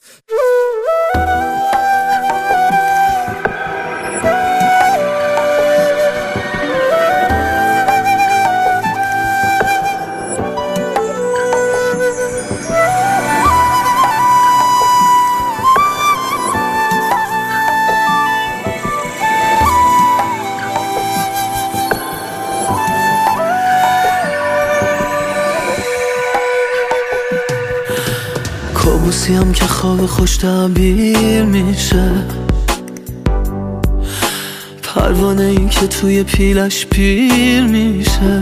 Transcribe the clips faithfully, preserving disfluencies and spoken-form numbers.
کابوسیم که خواب خوش تعبیر میشه، پروانه ای که توی پیلش پیر میشه.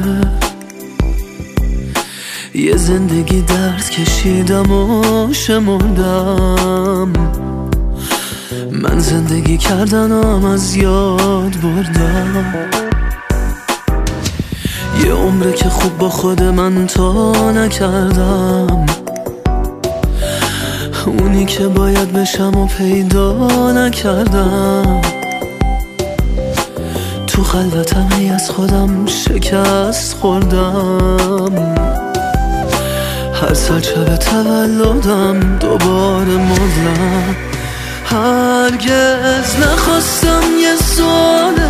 یه زندگی درد کشیدم و شمردم، من زندگی کردنم از یاد بردم. یه عمره که خوب با خود من تا نکردم، اونی که باید بشم و پیدا نکردم. تو خلوتم هی از خودم شکست خوردم، هر سال شب تولدم دوباره مردم. هرگز نخواستم یه ساله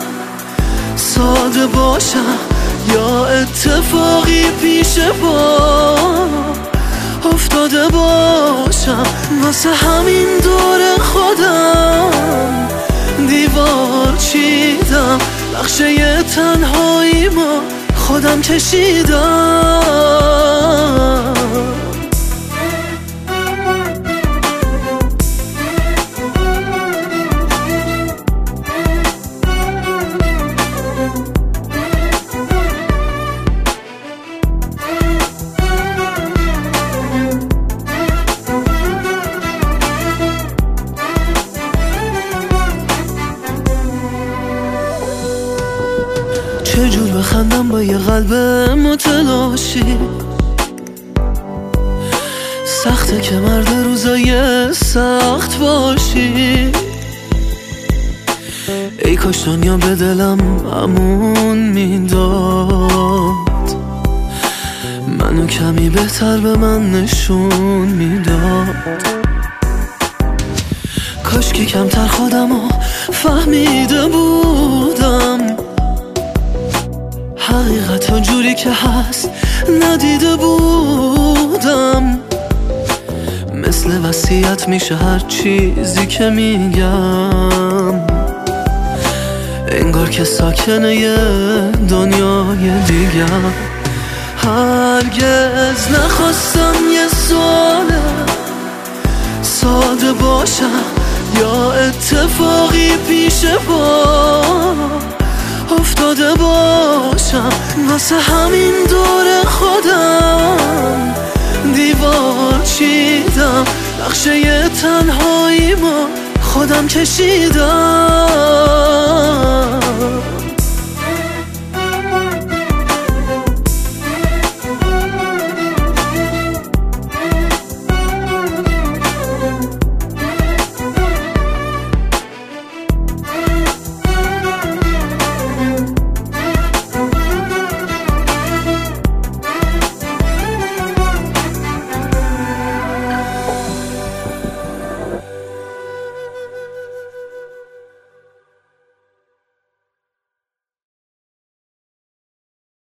ساده باشم یا اتفاقی پیش پا افتاده باشم، واسه همین دور خودم دیوار چیدم، نقشه تنهایی ما خودم کشیدم. چجور بخندم با یه قلب متلاشی، سخته که مرد روزای سخت باشی. ای کاش دنیا به دلم امون میداد، منو کمی بهتر به من نشون میداد. کاش که کمتر خودمو فهمیده بودم، حقیقت ها جوری که هست ندیده بودم. مثل وصیت میشه هر چیزی که میگم، انگار که ساکنه یه دنیای دیگم. هرگز نخواستم یه ساله ساده باشم یا اتفاقی پیش پا افتاده باشم، واسه همین دور خودم دیوار چیدم، نقشه تنهایی ما خودم کشیدم.